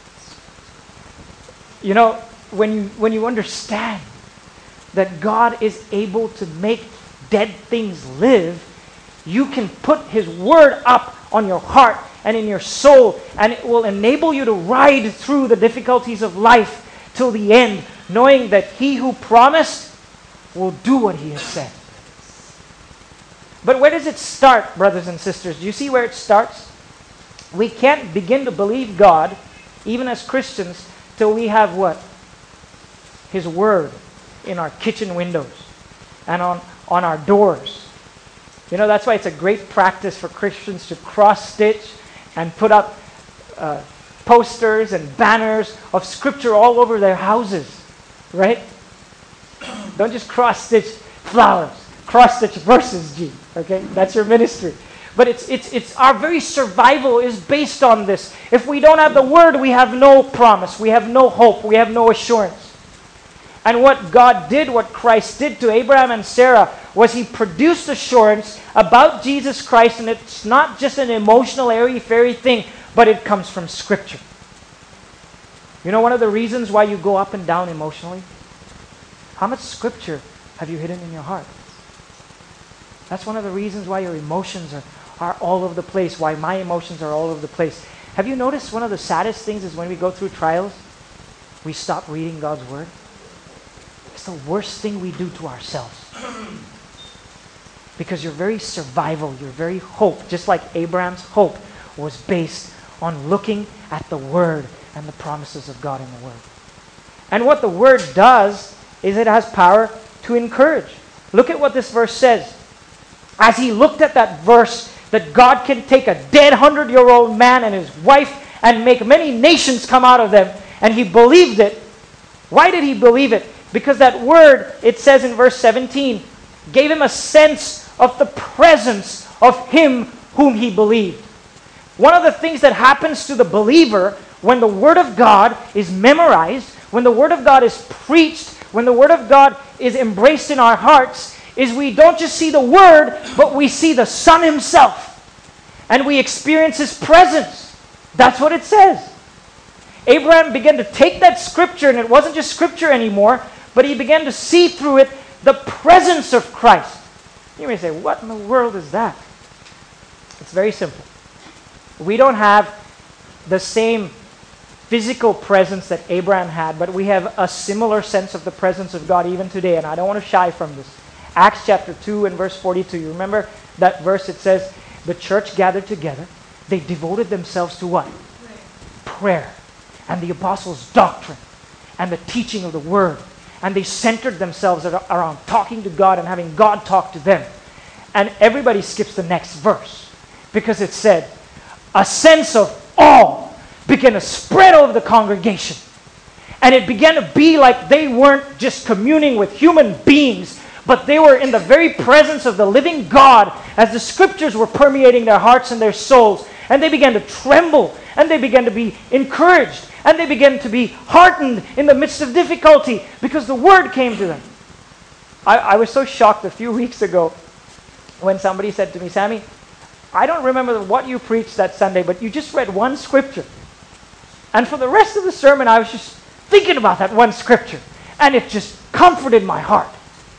You know, when you, when you understand that God is able to make dead things live, you can put his word up on your heart and in your soul, and it will enable you to ride through the difficulties of life till the end, knowing that he who promised will do what he has said. But where does it start, brothers and sisters? Do you see where it starts? We can't begin to believe God, even as Christians, till we have what? His word in our kitchen windows and on, on our doors. You know, that's why it's a great practice for Christians to cross-stitch and put up uh, posters and banners of Scripture all over their houses, right? Don't just cross-stitch flowers. Cross-stitch verses, G. Okay? That's your ministry. But it's, it's, it's our very survival is based on this. If we don't have the Word, we have no promise. We have no hope. We have no assurance. And what God did, what Christ did to Abraham and Sarah, was he produced assurance about Jesus Christ, and it's not just an emotional, airy-fairy thing, but it comes from Scripture. You know one of the reasons why you go up and down emotionally? How much Scripture have you hidden in your heart? That's one of the reasons why your emotions are, are all over the place, why my emotions are all over the place. Have you noticed one of the saddest things is when we go through trials, we stop reading God's Word? the worst thing we do to ourselves. Because your very survival, your very hope, just like Abraham's hope, was based on looking at the Word and the promises of God in the Word. And what the Word does is it has power to encourage. Look at what this verse says. As he looked at that verse, that God can take a dead hundred-year-old man and his wife and make many nations come out of them, and he believed it. Why did he believe it? Because that word, it says in verse seventeen, gave him a sense of the presence of him whom he believed. One of the things that happens to the believer when the Word of God is memorized, when the Word of God is preached, when the Word of God is embraced in our hearts, is we don't just see the Word, but we see the Son Himself. And we experience His presence. That's what it says. Abraham began to take that Scripture, and it wasn't just Scripture anymore, but he began to see through it the presence of Christ. You may say, what in the world is that? It's very simple. We don't have the same physical presence that Abraham had, but we have a similar sense of the presence of God even today, and I don't want to shy from this. Acts chapter two and verse forty-two. You remember that verse? It says, the church gathered together. They devoted themselves to what? Prayer. Prayer. And the apostles' doctrine. And the teaching of the Word. And they centered themselves around talking to God and having God talk to them. And everybody skips the next verse. Because it said, a sense of awe began to spread over the congregation. And it began to be like they weren't just communing with human beings, but they were in the very presence of the living God as the Scriptures were permeating their hearts and their souls. And they began to tremble, and they began to be encouraged, and they began to be heartened in the midst of difficulty because the Word came to them. I, I was so shocked a few weeks ago when somebody said to me, Sammy, I don't remember what you preached that Sunday, but you just read one Scripture. And for the rest of the sermon, I was just thinking about that one Scripture. And it just comforted my heart.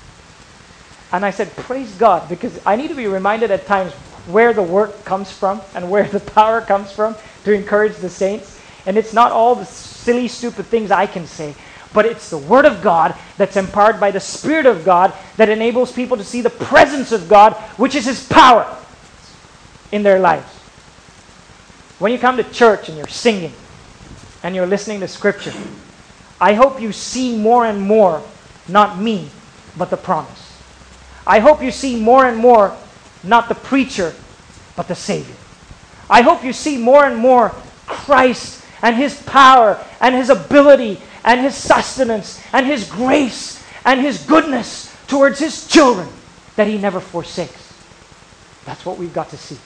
And I said, praise God, because I need to be reminded at times where the work comes from and where the power comes from to encourage the saints. And it's not all the silly, stupid things I can say, but it's the Word of God that's empowered by the Spirit of God that enables people to see the presence of God, which is His power in their lives. When you come to church and you're singing and you're listening to Scripture, I hope you see more and more, not me, but the promise. I hope you see more and more, not the preacher, but the Savior. I hope you see more and more Christ and His power and His ability and His sustenance and His grace and His goodness towards His children that He never forsakes. That's what we've got to see.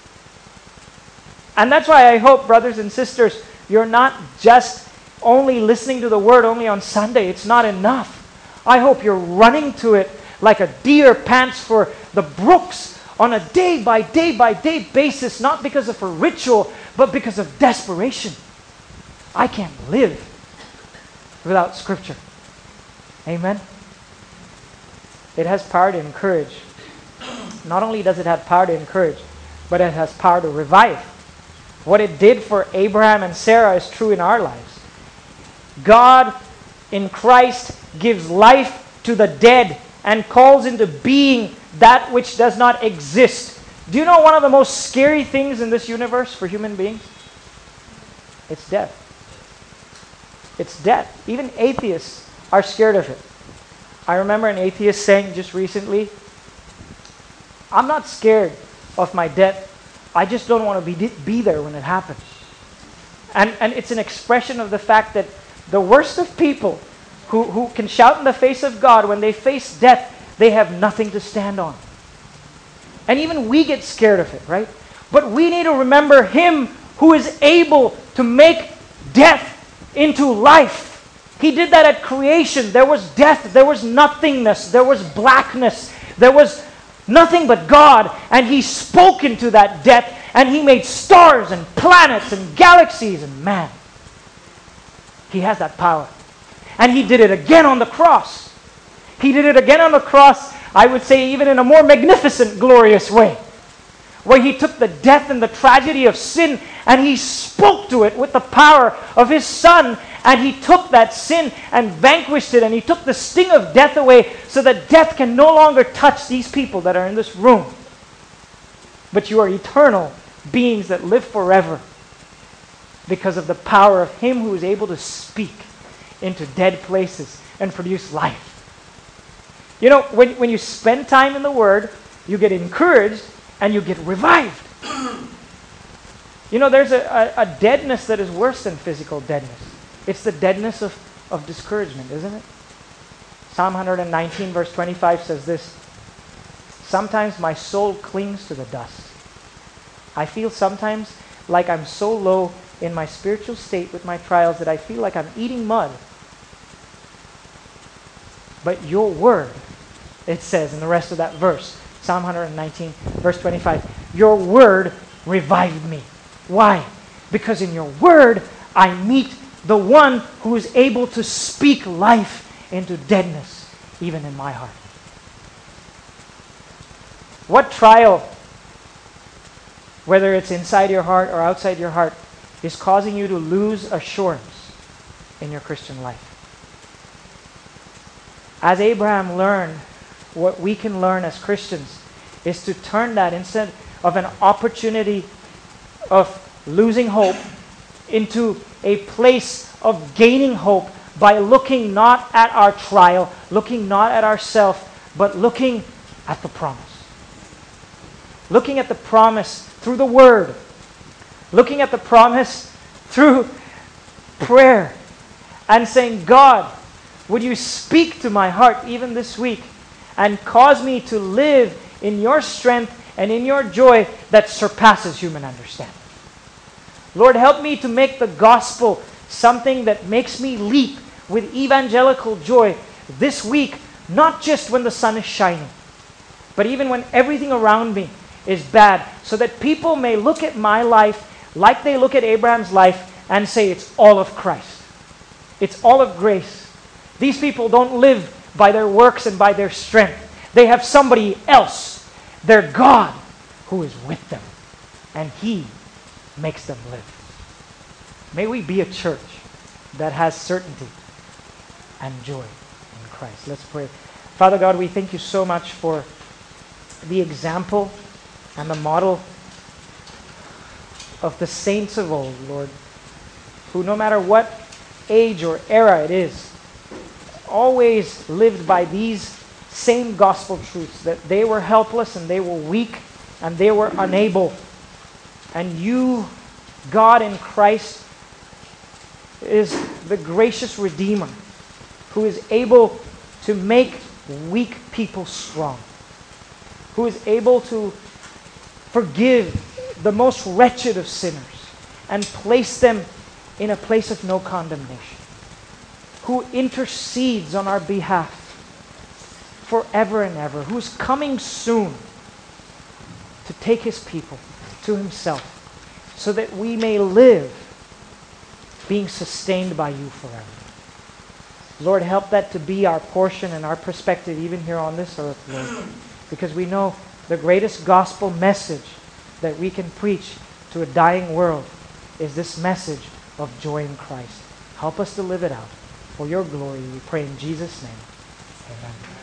And that's why I hope, brothers and sisters, you're not just only listening to the Word only on Sunday. It's not enough. I hope you're running to it like a deer pants for the brooks on a day by day by day basis, not because of a ritual, but because of desperation. I can't live without Scripture. Amen? It has power to encourage. Not only does it have power to encourage, but it has power to revive. What it did for Abraham and Sarah is true in our lives. God in Christ gives life to the dead and calls into being that which does not exist. Do you know one of the most scary things in this universe for human beings? It's death. It's death. Even atheists are scared of it. I remember an atheist saying just recently, I'm not scared of my death. I just don't want to be, be there when it happens. And, and it's an expression of the fact that the worst of people who, who can shout in the face of God, when they face death, they have nothing to stand on. And even we get scared of it, right? But we need to remember Him who is able to make death into life. He did that at creation. There was death, there was nothingness, there was blackness, there was nothing but God. And He spoke into that death, and He made stars and planets and galaxies and man. He has that power. And He did it again on the cross. He did it again on the cross, I would say even in a more magnificent, glorious way, where He took the death and the tragedy of sin and He spoke to it with the power of His Son, and He took took that sin and vanquished it, and He took the sting of death away so that death can no longer touch these people that are in this room. But you are eternal beings that live forever because of the power of Him who is able to speak into dead places and produce life. You know, when, when you spend time in the Word, you get encouraged and you get revived. You know, there's a, a, a deadness that is worse than physical deadness. It's the deadness of, of discouragement, isn't it? Psalm one nineteen verse twenty-five says this, "Sometimes my soul clings to the dust. I feel sometimes like I'm so low in my spiritual state with my trials that I feel like I'm eating mud. But your word," it says in the rest of that verse, Psalm one nineteen, verse twenty-five, "your word revived me." Why? Because in your word, I meet the one who is able to speak life into deadness, even in my heart. What trial, whether it's inside your heart or outside your heart, is causing you to lose assurance in your Christian life? As Abraham learned, what we can learn as Christians is to turn that, instead of an opportunity of losing hope, into a place of gaining hope by looking not at our trial, looking not at ourselves, but looking at the promise. Looking at the promise through the Word. Looking at the promise through prayer. And saying, "God, would you speak to my heart even this week and cause me to live in your strength and in your joy that surpasses human understanding. Lord, help me to make the gospel something that makes me leap with evangelical joy this week, not just when the sun is shining, but even when everything around me is bad, so that people may look at my life like they look at Abraham's life and say it's all of Christ. It's all of grace. These people don't live by their works and by their strength. They have somebody else, their God, who is with them, and He makes them live. May we be a church that has certainty and joy in Christ. Let's pray. Father God, we thank you so much for the example and the model of the saints of old, Lord, who no matter what age or era it is, always lived by these same gospel truths, that they were helpless and they were weak and they were unable. And you, God in Christ, is the gracious Redeemer who is able to make weak people strong, who is able to forgive the most wretched of sinners and place them in a place of no condemnation, who intercedes on our behalf forever and ever, who is coming soon to take His people to Himself so that we may live being sustained by you forever. Lord, help that to be our portion and our perspective even here on this earth, Lord, because we know the greatest gospel message that we can preach to a dying world is this message of joy in Christ. Help us to live it out. For your glory, we pray in Jesus' name. Amen.